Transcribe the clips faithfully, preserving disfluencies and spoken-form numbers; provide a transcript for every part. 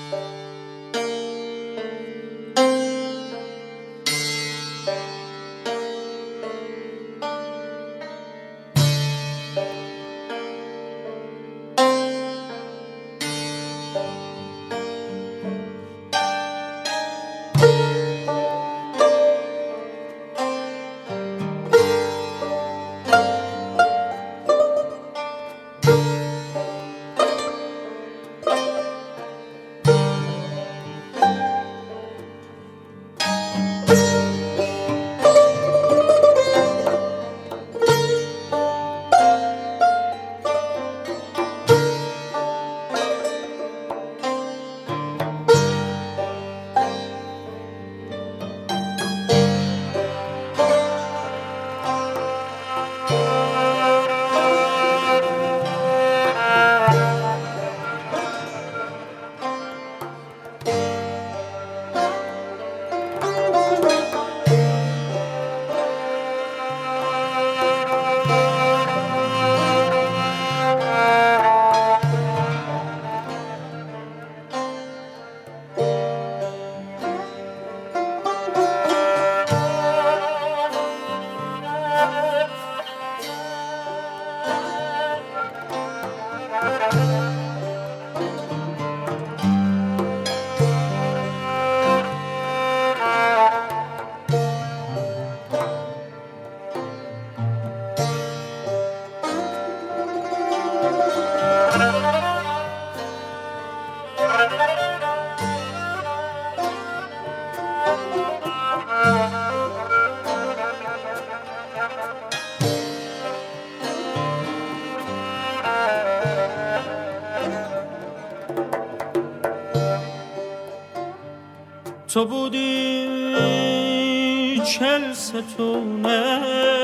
تو بودی چل ستونه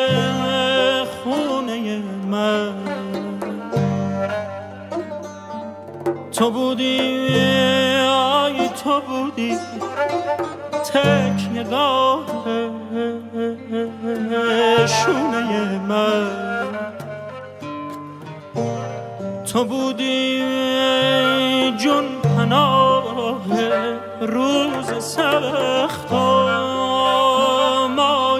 خونه من، تو بودی آی تو بودی تکیه‌گاه شونه من، تو بودی جون پناه روز سختم، آی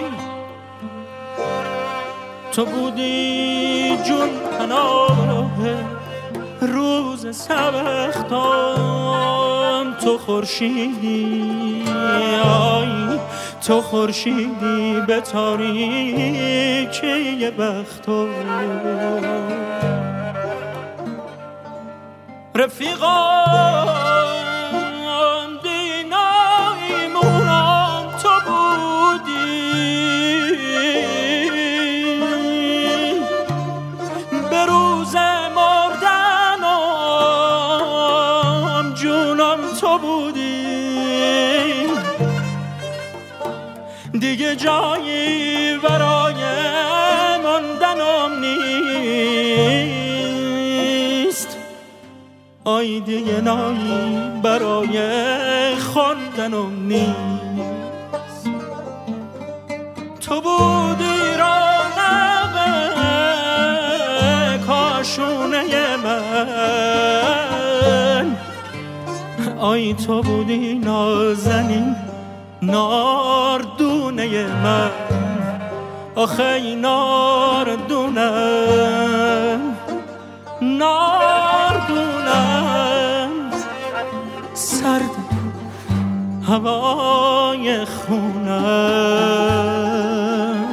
تو بودی جون پناه روز سختم، تو خورشیدی آی تو خورشیدی به تاریکی بختم، رفیقان دینایمونم تو بودی، به روز مردنم جونم تو بودی، دیگه جایی برای ماندنم نیست، آی دیگه نایی برای خواندنم نیست، تو بودی رونق کاشونه من، آی تو بودی نازنین ناردونه من، آخه ای ناردونم ناردونم سرد هوای خونم،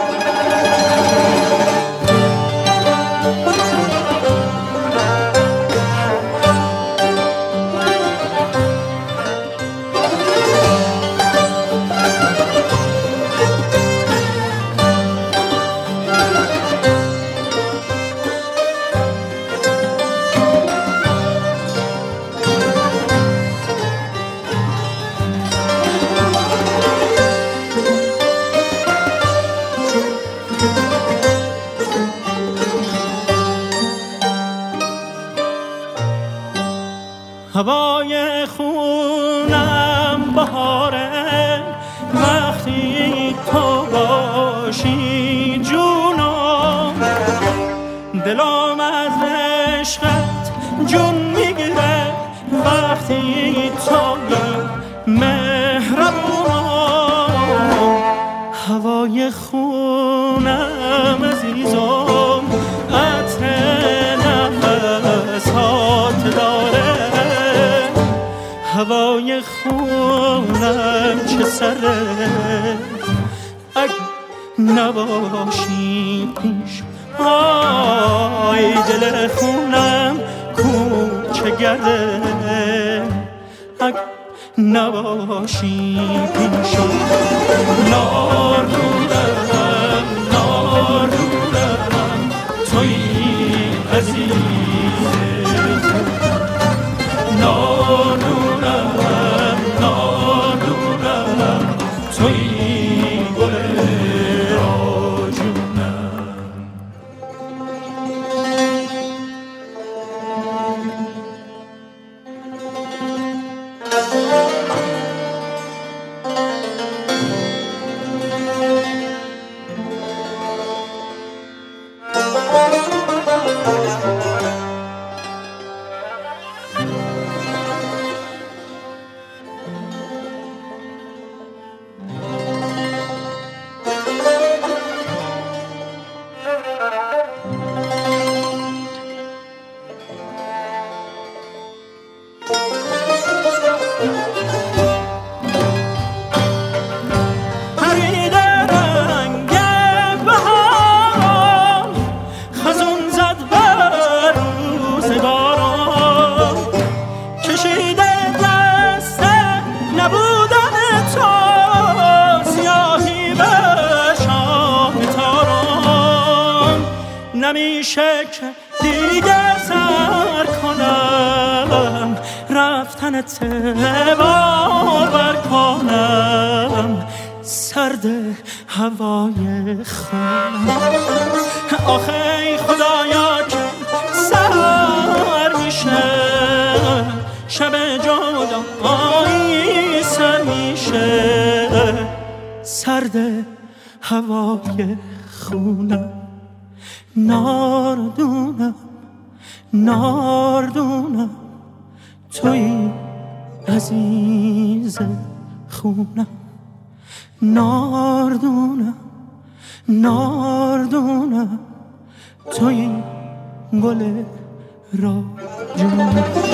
هوای خونم بهاره وقتی تو باشی جونم، دلم از عشقت جون میگیره وقتی هوای خونم عزیزم عطر نفسات داره، هوای خونم چه سره اگه نباشی پیش. آی دل خونم کوچه گرده اگه نباشی پیشم. ناردونم ناردونم توی عزیز، ناردونم ناردونم توی گل راجونم. نمیشه که دیگه سر کنم رفتنت بار بر کنم سرد هوای خونم. آخه خدایا که سر میشه شب جدایی سر میشه سرد هوای خونم. ناردونم ناردونم توی عزیز خونم. ناردونم ناردونم توی گل راجونم.